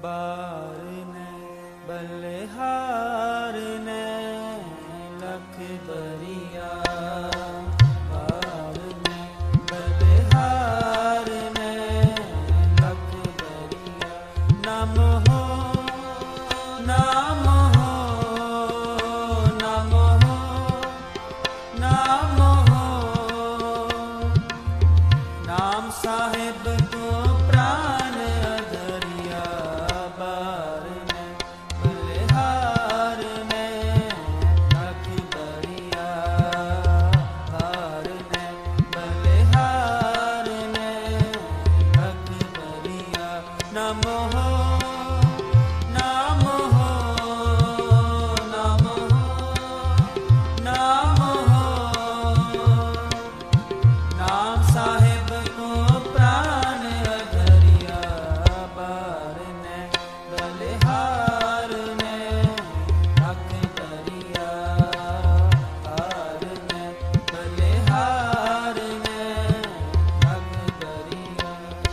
बार ने बलिहार ने लख बरिया बार ने बलिहार ने लख बरिया नम हो नाम हो नाम हो नाम हो नाम साहिब को प्राण अधरिया बार ने बलिहार ने लख बरिया बार ने बलिहार ने लख बरिया नम हो नाम हो नाम हो नाम हो नाम साहिब को प्राण अधरिया बार ने बलिहार ने लख बरिया बार ने बलिहार ने लख बरिया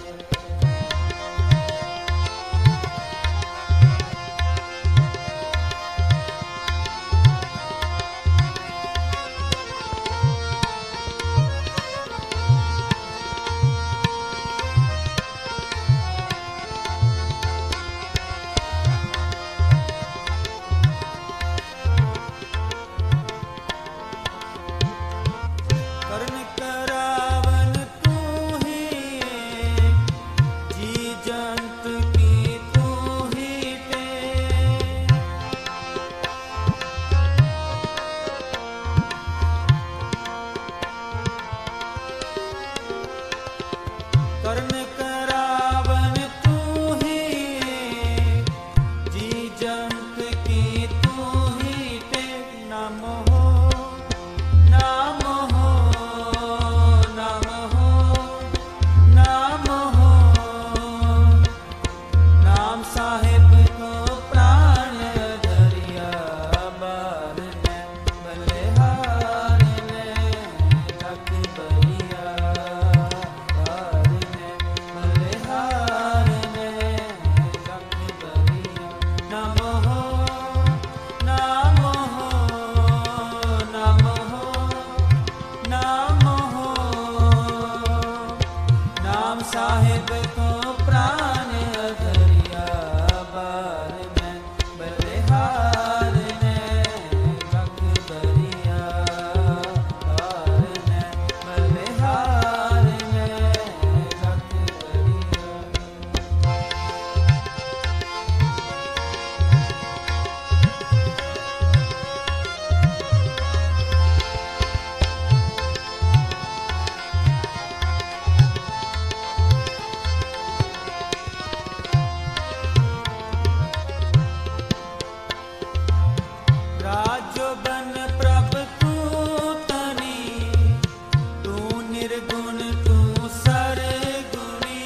कर्ण करावन तू ही जी जंत की तू ही टेक कर्ण करावन तू ही जी जंत की तू ही टेक नम हो नाम हो नाम हो नाम हो नाम साहिब को प्राण धरिया बार ने बलिहार ने लख बरिया बार ने बलिहार ने लख बरिया नम हो नाम हो नाम हो नाम हो नाम साहिब को प्राण धरिया बार ने बलिहार ने लख बरिया बार ने बलिहार ने लख बरिया राजो बन प्रभ तू तनी तू निर्गुण तू सरगुणी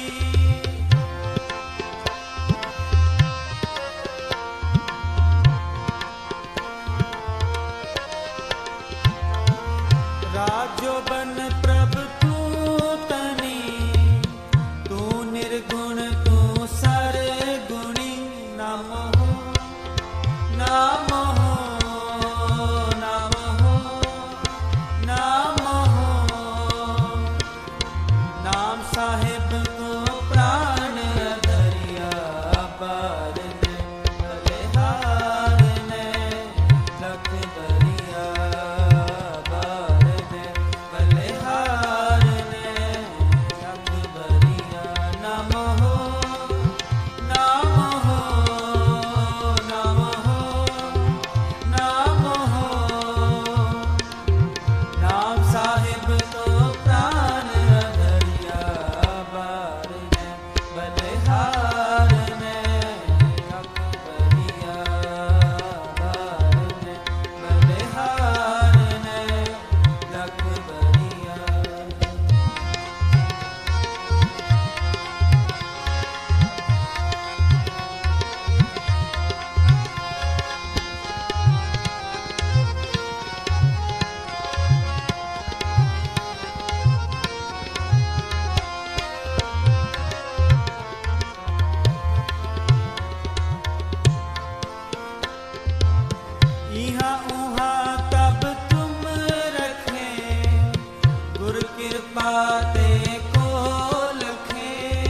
राजो बन प्रभ तू तनी तू निर्गुण तू सरगुणी नम हो नाम हो नाम हो नाम हो नाम साहिब को प्राण धरिया बार ने बलिहार ने लख बरिया बार ने बलिहार ने लख बरिया नम हो नाम हो नाम हो नाम हो नाम साहिब को प्राण धरिया ते को लखे।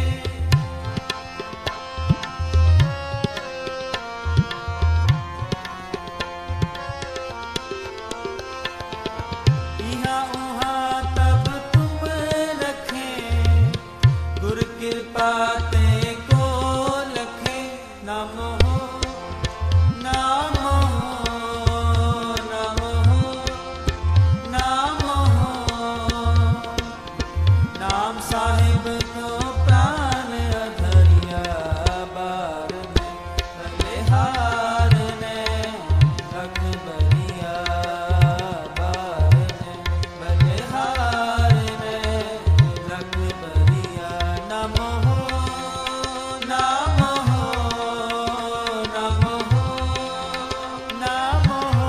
इहाँ उहाँ तब तुम रखे, गुर कृपा ते को लखे। नम हो नाम हो, नाम हो नाम हो, नाम साहिब को प्राण अधरिया बार ने, बलिहार ने रख बलिया बार ने, बलिहार ने रख बलिया। नम हो नाम हो, नाम हो नाम हो,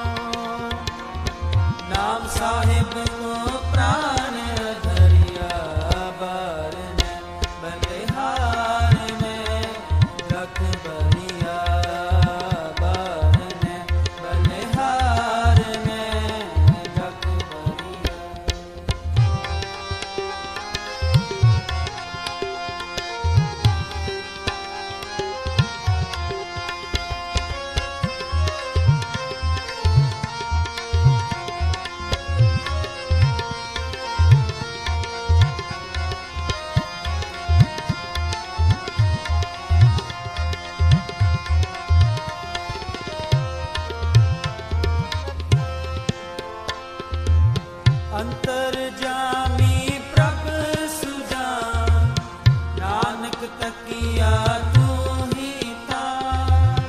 नाम साहिब को प्राण धरिया बार ने, बलिहार ने रख बलिया बार ने, बलिहार ने रख बलिया। अंतर्जामी प्रभ सुजान, नानक तकिया तू ही तार।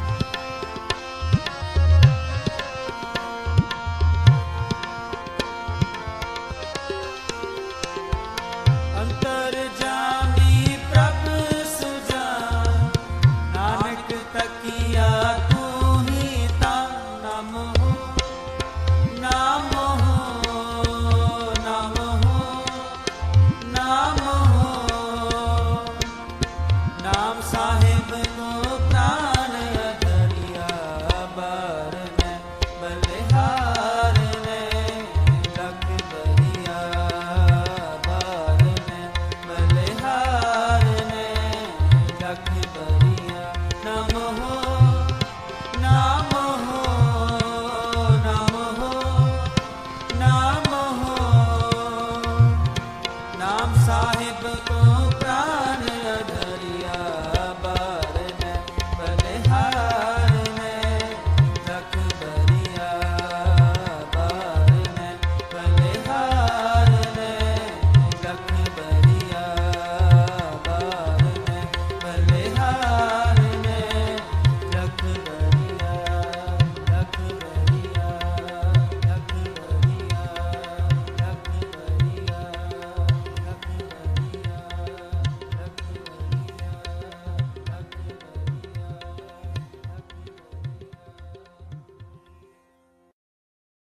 अंतर्जामी प्रभ सुजान, नानक तकिया तू ही तार। नम हो नाम हो, नाम हो नाम हो, नाम साहिब को प्राण धरिया बार ने, बलिहार ने रख बलिया बार ने, बलिहार ने रख बलिया। नम हो नाम हो, नाम हो नाम हो, नाम साहिब को